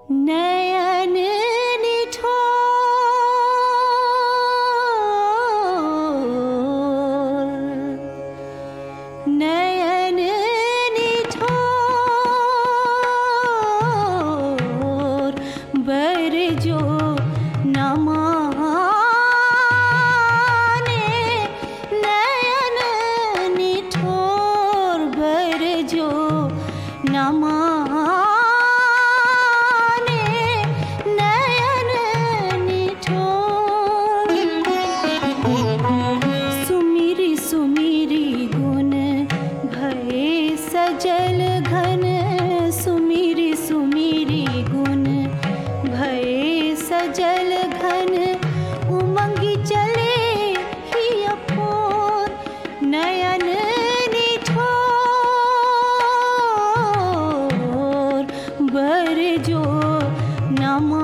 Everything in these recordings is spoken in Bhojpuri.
नयन निठोर नयन निठोर बर जो न माने नयन निठोर बर जो न माने नयन निठोर सुमिरी सुमिरी गुण भये सजल घन सुमिरी सुमिरी गुण भये सजल घन उमंगी चले ही अपोर नयन निठोर बर जो न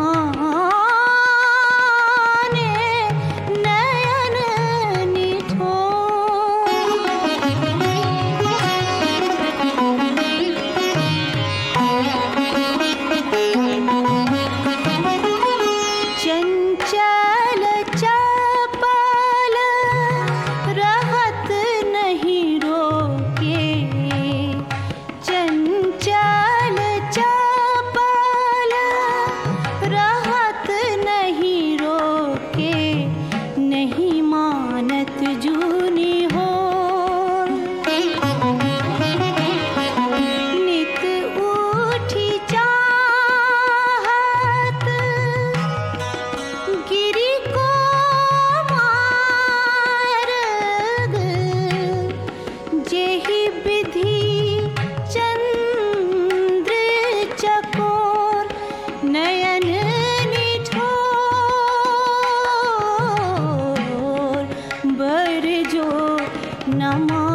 माने नयन चंचल चपल रहत नहीं रोके चंचल चपल रहत नहीं रोके नहीं मानत जूनी हो नित उठी चाहत गिरी को मार्ग जेहि विधि चंद्र चकोर नयन निठोर बर जो न